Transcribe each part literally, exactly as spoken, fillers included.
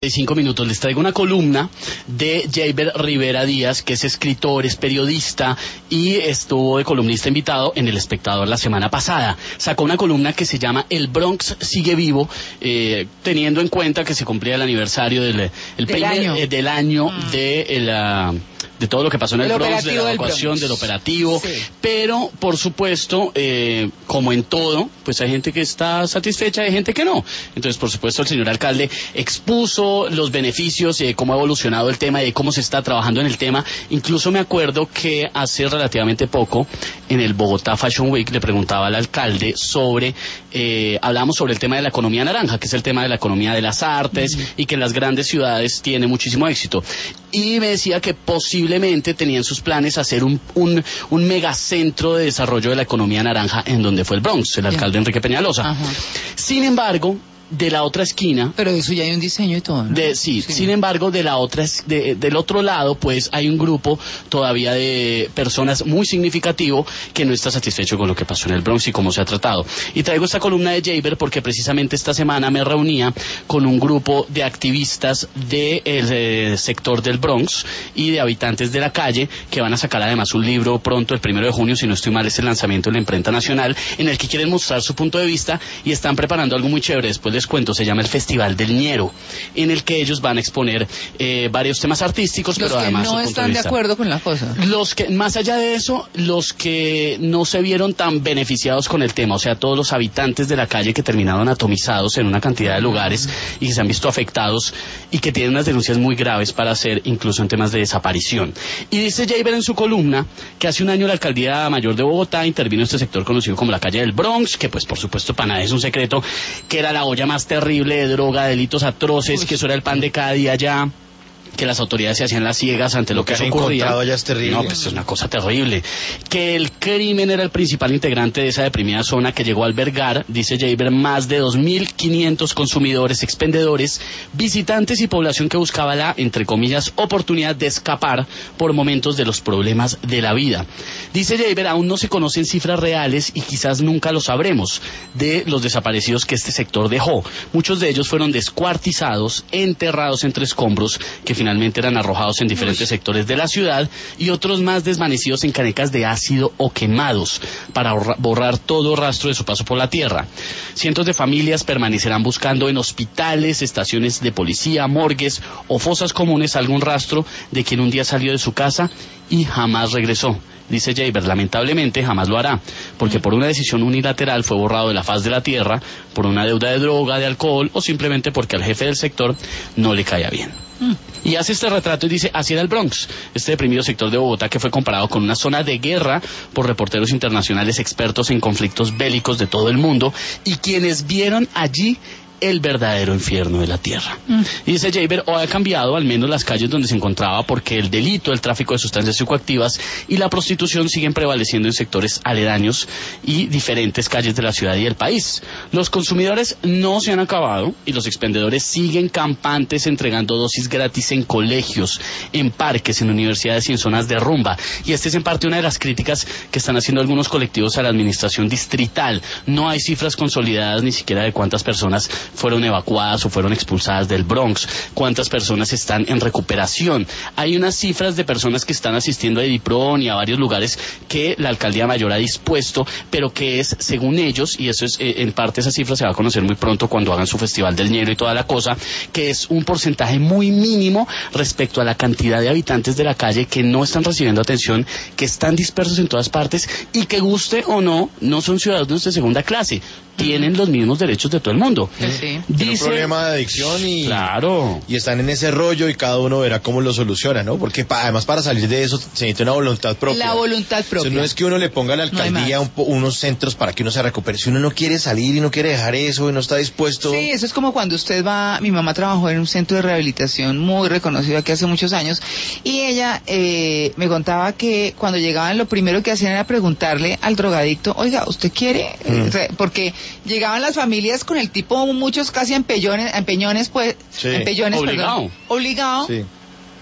Cinco minutos les traigo una columna de Jeiber Rivera Díaz, que es escritor, es periodista y estuvo de columnista invitado en El Espectador la semana pasada. Sacó una columna que se llama El Bronx sigue vivo, eh, teniendo en cuenta que se cumplía el aniversario del, el del primer, año, eh, del año mm. de el, uh, de todo lo que pasó en el, el Bronx, de la evacuación, del, del operativo, sí. Pero por supuesto, eh, como en todo, pues hay gente que está satisfecha y hay gente que no. Entonces, por supuesto, el señor alcalde expuso los beneficios y eh, cómo ha evolucionado el tema y cómo se está trabajando en el tema. Incluso me acuerdo que hace relativamente poco, en el Bogotá Fashion Week, le preguntaba al alcalde sobre, eh, hablábamos sobre el tema de la economía naranja, que es el tema de la economía de las artes, mm-hmm. y que en las grandes ciudades tiene muchísimo éxito. Y me decía que posiblemente tenían sus planes hacer un, un, un megacentro de desarrollo de la economía naranja en donde fue el Bronx, el alcalde yeah. Enrique Peñalosa. Ajá. Sin embargo, de la otra esquina... Pero de eso ya hay un diseño y todo, ¿no? De, sí, sí, sin embargo, de la otra, de, del otro lado, pues hay un grupo todavía de personas muy significativo que no está satisfecho con lo que pasó en el Bronx y cómo se ha tratado. Y traigo esta columna de Jeiber porque precisamente esta semana me reunía con un grupo de activistas del eh, sector del Bronx y de habitantes de la calle que van a sacar además un libro pronto, el primero de junio, si no estoy mal, es el lanzamiento de la imprenta nacional, en el que quieren mostrar su punto de vista y están preparando algo muy chévere. Después les cuento, se llama el Festival del Ñero, en el que ellos van a exponer eh, varios temas artísticos, los pero que además no están de, de acuerdo con la cosa. Los que, más allá de eso, los que no se vieron tan beneficiados con el tema, o sea, todos los habitantes de la calle que terminaron atomizados en una cantidad de lugares y que se han visto afectados y que tienen unas denuncias muy graves para hacer, incluso en temas de desaparición. Y dice Jeiber en su columna que hace un año la Alcaldía Mayor de Bogotá intervino en este sector conocido como la calle del Bronx, que pues por supuesto para nadie es un secreto, que era la olla más terrible de droga, delitos atroces, Uy. que eso era el pan de cada día ya, que las autoridades se hacían las ciegas ante lo, lo que, que eso ocurría. Ya es terrible. No, pues es una cosa terrible. Que el crimen era el principal integrante de esa deprimida zona que llegó a albergar, dice Jeiber, más de dos mil quinientos consumidores, expendedores, visitantes y población que buscaba la, entre comillas, oportunidad de escapar por momentos de los problemas de la vida. Dice Jeiber, aún no se conocen cifras reales y quizás nunca lo sabremos de los desaparecidos que este sector dejó. Muchos de ellos fueron descuartizados, enterrados entre escombros, que finalmente eran arrojados en diferentes Uy. sectores de la ciudad, y otros más desvanecidos en canecas de ácido o quemados para borrar todo rastro de su paso por la tierra. Cientos de familias permanecerán buscando en hospitales, estaciones de policía, morgues o fosas comunes algún rastro de quien un día salió de su casa y jamás regresó. Dice Jeiber, lamentablemente jamás lo hará, porque por una decisión unilateral fue borrado de la faz de la tierra, por una deuda de droga, de alcohol, o simplemente porque al jefe del sector no le caía bien. Mm. Y hace este retrato y dice, así era el Bronx, este deprimido sector de Bogotá que fue comparado con una zona de guerra por reporteros internacionales expertos en conflictos bélicos de todo el mundo, y quienes vieron allí el verdadero infierno de la tierra. Mm. Y dice Jeiber, hoy ha cambiado al menos las calles donde se encontraba, porque el delito, el tráfico de sustancias psicoactivas y la prostitución siguen prevaleciendo en sectores aledaños y diferentes calles de la ciudad y del país. Los consumidores no se han acabado y los expendedores siguen campantes entregando dosis gratis en colegios, en parques, en universidades y en zonas de rumba. Y esta es en parte una de las críticas que están haciendo algunos colectivos a la administración distrital. No hay cifras consolidadas ni siquiera de cuántas personas fueron evacuadas o fueron expulsadas del Bronx, cuántas personas están en recuperación. Hay unas cifras de personas que están asistiendo a Edipron y a varios lugares que la Alcaldía Mayor ha dispuesto, pero que es, según ellos, y eso es, eh, en parte esa cifra se va a conocer muy pronto cuando hagan su Festival del Ñero y toda la cosa, que es un porcentaje muy mínimo respecto a la cantidad de habitantes de la calle que no están recibiendo atención, que están dispersos en todas partes y que, guste o no, no son ciudadanos de segunda clase, tienen los mismos derechos de todo el mundo. Sí. Dice, un problema de adicción y, claro. y están en ese rollo y cada uno verá cómo lo soluciona, ¿no? Porque pa, además para salir de eso se necesita una voluntad propia. La voluntad propia. O sea, no es que uno le ponga a la alcaldía no un, unos centros para que uno se recupere. Si uno no quiere salir y no quiere dejar eso y no está dispuesto... Sí, eso es como cuando usted va... Mi mamá trabajó en un centro de rehabilitación muy reconocido aquí hace muchos años, y ella eh, me contaba que cuando llegaban lo primero que hacían era preguntarle al drogadicto, oiga, ¿usted quiere? Mm. Porque llegaban las familias con el tipo, muchos casi empellones, empeñones, pues, sí. empellones, obligado. perdón, obligado. Sí.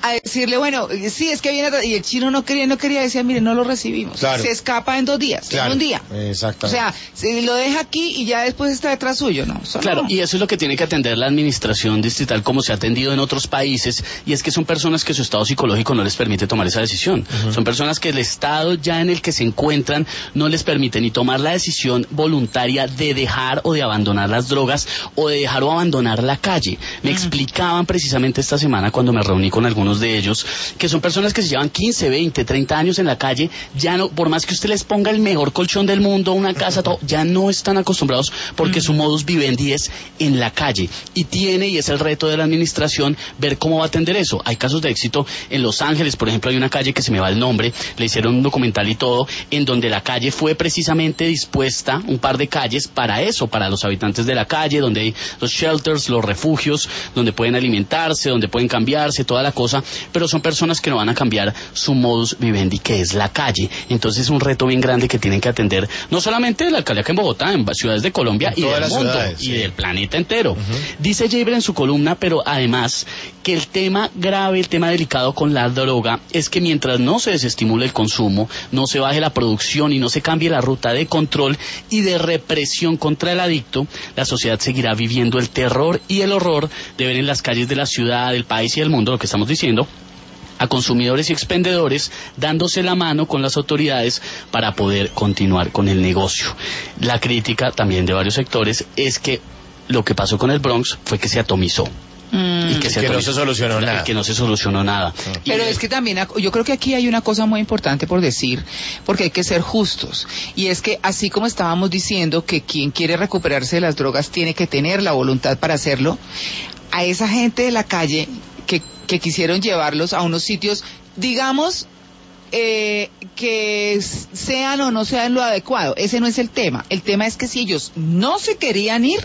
a decirle, bueno, sí, es que viene, y el chino no quería, no quería, decía, mire, no lo recibimos. Claro. Se escapa en dos días, claro. en un día. Exacto. O sea, se lo deja aquí y ya después está detrás suyo, ¿no? Eso claro, no. Y eso es lo que tiene que atender la administración distrital, como se ha atendido en otros países, y es que son personas que su estado psicológico no les permite tomar esa decisión. Uh-huh. Son personas que el estado ya en el que se encuentran no les permite ni tomar la decisión voluntaria de dejar o de abandonar las drogas o de dejar o abandonar la calle. Me uh-huh. explicaban precisamente esta semana cuando me reuní con algunos de ellos, que son personas que se llevan quince, veinte, treinta años en la calle, ya no, por más que usted les ponga el mejor colchón del mundo, una casa, todo, ya no están acostumbrados porque mm. su modus vivendi es en la calle, y tiene, y es el reto de la administración, ver cómo va a atender eso. Hay casos de éxito en Los Ángeles, por ejemplo, hay una calle que se me va el nombre, le hicieron un documental y todo, en donde la calle fue precisamente dispuesta, un par de calles, para eso, para los habitantes de la calle, donde hay los shelters, los refugios, donde pueden alimentarse, donde pueden cambiarse, toda la cosa, pero son personas que no van a cambiar su modus vivendi, que es la calle. Entonces es un reto bien grande que tienen que atender, no solamente la alcaldía acá en Bogotá, en ciudades de Colombia y del mundo, ciudades, y sí. del planeta entero. Uh-huh. Dice Jaber en su columna, pero además, que el tema grave, el tema delicado con la droga, es que mientras no se desestimule el consumo, no se baje la producción y no se cambie la ruta de control y de represión contra el adicto, la sociedad seguirá viviendo el terror y el horror de ver en las calles de la ciudad, del país y del mundo, lo que estamos diciendo, a consumidores y expendedores dándose la mano con las autoridades para poder continuar con el negocio. La crítica también de varios sectores es que lo que pasó con el Bronx fue que se atomizó. Mm. Y que, se que atomizó, no se solucionó nada. Que no se solucionó nada. Pero es que también, yo creo que aquí hay una cosa muy importante por decir, porque hay que ser justos. Y es que así como estábamos diciendo que quien quiere recuperarse de las drogas tiene que tener la voluntad para hacerlo, a esa gente de la calle que, que quisieron llevarlos a unos sitios, digamos, eh, que sean o no sean lo adecuado, ese no es el tema. El tema es que si ellos no se querían ir,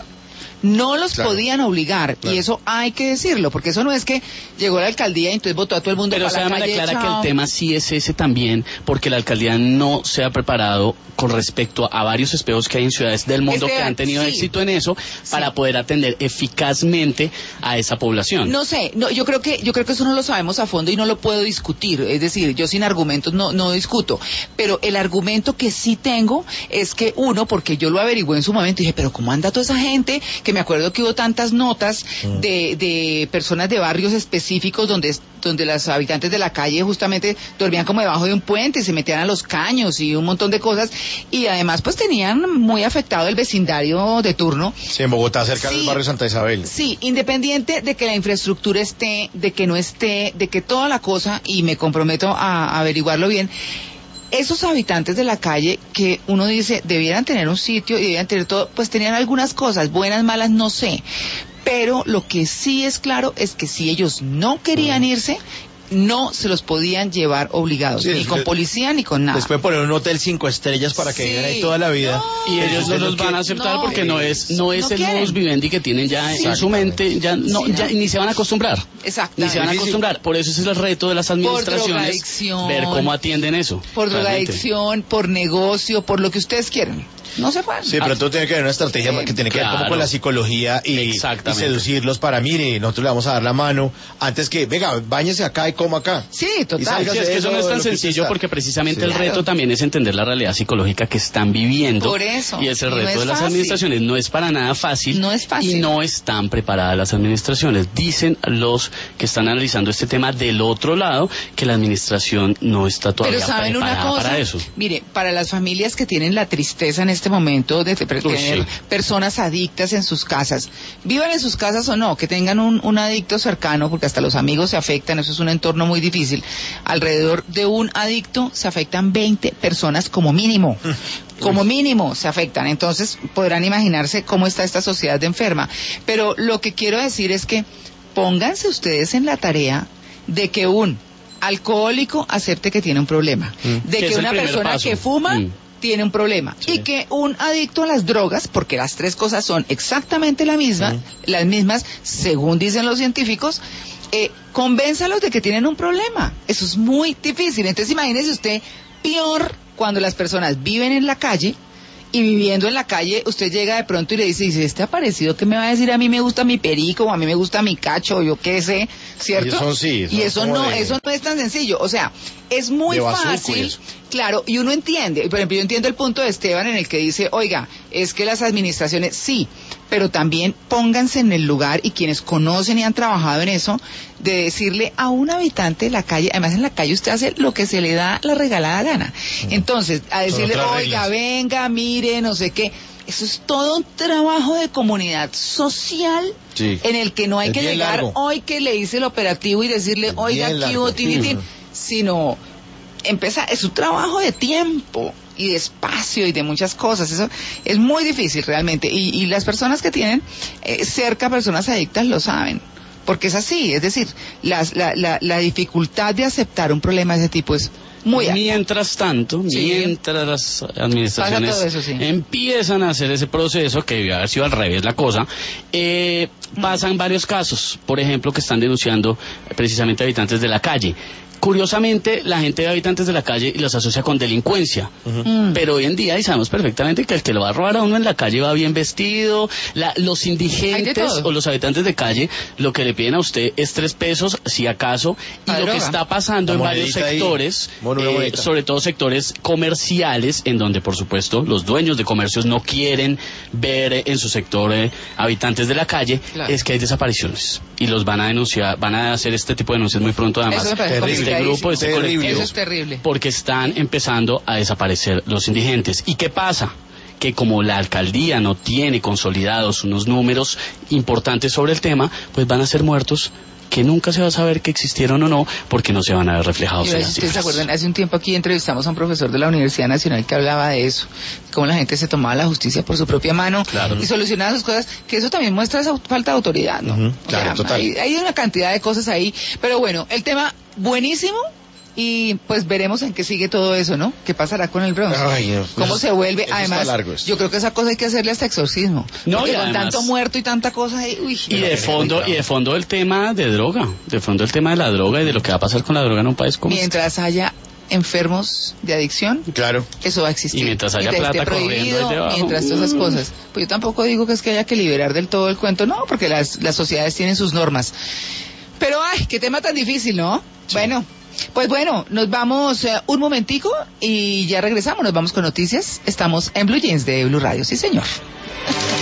no los claro. podían obligar, claro. y eso hay que decirlo, porque eso no es que llegó la alcaldía y entonces votó a todo el mundo pero para la calle. Pero se aclara que el tema sí es ese también, porque la alcaldía no se ha preparado con respecto a varios espejos que hay en ciudades del mundo este, que han tenido sí. éxito en eso, sí. para poder atender eficazmente a esa población. No sé, no, yo creo que yo creo que eso no lo sabemos a fondo y no lo puedo discutir, es decir, yo sin argumentos no, no discuto, pero el argumento que sí tengo es que uno, porque yo lo averigué en su momento y dije, pero ¿cómo anda toda esa gente? Que me acuerdo que hubo tantas notas mm. de, de personas de barrios específicos donde, donde los habitantes de la calle justamente dormían como debajo de un puente y se metían a los caños y un montón de cosas, y además pues tenían muy afectado el vecindario de turno. Sí, en Bogotá, cerca sí, del barrio Santa Isabel. Sí, independiente de que la infraestructura esté, de que no esté, de que toda la cosa, y me comprometo a, a averiguarlo bien, esos habitantes de la calle que uno dice debieran tener un sitio y debieran tener todo, pues tenían algunas cosas, buenas, malas, no sé, pero lo que sí es claro es que si ellos no querían irse, no se los podían llevar obligados, sí, ni con policía ni con nada. Después poner un hotel cinco estrellas para que sí. vivan ahí toda la vida. No, y ellos no los van a aceptar no, porque no es no es no el modus vivendi que tienen ya sí, en su mente, ya no, sí, ya no. ni se van a acostumbrar. Exacto. Ni se van a acostumbrar. Por eso ese es el reto de las administraciones, ver cómo atienden eso. Por drogadicción, por negocio, por lo que ustedes quieran. No se puede. Sí, pero todo tiene que haber una estrategia sí, que tiene que claro. ver como con la psicología y, y seducirlos para, mire, nosotros le vamos a dar la mano antes que, venga, báñese acá y coma acá. Sí, total. Sí, es que eso no es tan sencillo porque precisamente sí. el reto también es entender la realidad psicológica que están viviendo. Por eso. Y es el reto no es de las fácil. administraciones. No es para nada fácil. No es fácil. Y no están preparadas las administraciones. Dicen los que están analizando este tema del otro lado que la administración no está todavía pero ¿saben preparada una cosa? para eso. Mire, para las familias que tienen la tristeza en este momento de tener Uy, sí. personas adictas en sus casas, vivan en sus casas o no, que tengan un, un adicto cercano, porque hasta los amigos se afectan, eso es un entorno muy difícil. Alrededor de un adicto se afectan veinte personas como mínimo. Como mínimo se afectan, entonces podrán imaginarse cómo está esta sociedad de enferma. Pero lo que quiero decir es que pónganse ustedes en la tarea de que un alcohólico acepte que tiene un problema, mm. de que una persona paso. que fuma mm. tiene un problema, sí. y que un adicto a las drogas, porque las tres cosas son exactamente la misma, mm. las mismas, según dicen los científicos, eh, convénzalos de que tienen un problema. Eso es muy difícil. Entonces imagínese usted, peor cuando las personas viven en la calle y viviendo en la calle, usted llega de pronto y le dice, dice, este aparecido, ¿qué me va a decir? A mí me gusta mi perico, o a mí me gusta mi cacho, o yo qué sé, ¿cierto? Y eso sí, eso y eso no, de... eso no es tan sencillo, o sea, es muy fácil, claro, y uno entiende, por ejemplo, yo entiendo el punto de Esteban en el que dice, oiga, es que las administraciones, sí, pero también pónganse en el lugar, y quienes conocen y han trabajado en eso, de decirle a un habitante de la calle, además en la calle usted hace lo que se le da la regalada gana, entonces, a decirle, oiga, venga, mire, no sé qué, eso es todo un trabajo de comunidad social, sí, en el que no hay es que llegar largo. Hoy que le hice el operativo y decirle, es oiga, aquí hubo tinitín, sino empezar, es un trabajo de tiempo y de espacio y de muchas cosas, eso es muy difícil realmente, y, y las personas que tienen eh, cerca personas adictas lo saben, porque es así, es decir, las, la, la, la dificultad de aceptar un problema de ese tipo es muy alta. Mientras tanto, sí, mientras las administraciones eso, sí, empiezan a hacer ese proceso, que debió haber sido al revés la cosa, eh, pasan mm. varios casos, por ejemplo, que están denunciando precisamente habitantes de la calle. Curiosamente, la gente de habitantes de la calle los asocia con delincuencia, uh-huh. mm. pero hoy en día y sabemos perfectamente que el que lo va a robar a uno en la calle va bien vestido, la, los indigentes o los habitantes de calle lo que le piden a usted es tres pesos, si acaso, y la lo droga. Que está pasando la en varios sectores, eh, sobre todo sectores comerciales, en donde por supuesto los dueños de comercios no quieren ver en su sector eh, habitantes de la calle, claro. es que hay desapariciones, y los van a denunciar, van a hacer este tipo de denuncias muy pronto además. Este grupo, este colectivo, eso es terrible. Porque están empezando a desaparecer los indigentes. ¿Y qué pasa? Que como la alcaldía no tiene consolidados unos números importantes sobre el tema, pues van a ser muertos que nunca se va a saber que existieron o no, porque no se van a ver reflejados en las cifras. ¿Se acuerdan? Hace un tiempo aquí entrevistamos a un profesor de la Universidad Nacional que hablaba de eso, cómo la gente se tomaba la justicia por su propia mano, claro, y solucionaba sus cosas, que eso también muestra esa falta de autoridad, ¿no? Uh-huh, claro, sea, total. Hay, hay una cantidad de cosas ahí, pero bueno, el tema buenísimo. Y pues veremos en qué sigue todo eso, ¿no? ¿Qué pasará con el Bronx? Ay, no, ¿Cómo pues, se vuelve? Además, yo creo que esa cosa hay que hacerle hasta exorcismo. No, porque y con además, tanto muerto y tanta cosa ahí, uy. Y de fondo, y de fondo el tema de droga, de fondo el tema de la droga y de lo que va a pasar con la droga en un país como mientras este. haya enfermos de adicción, claro, eso va a existir. Y mientras haya y plata corriendo debajo, mientras todas esas cosas. Pues yo tampoco digo que es que haya que liberar del todo el cuento, no, porque las, las sociedades tienen sus normas. Pero ay, qué tema tan difícil, ¿no? Sí. Bueno. Pues bueno, nos vamos uh, un momentico y ya regresamos, nos vamos con noticias. Estamos en Blue Jeans de Blue Radio, sí señor.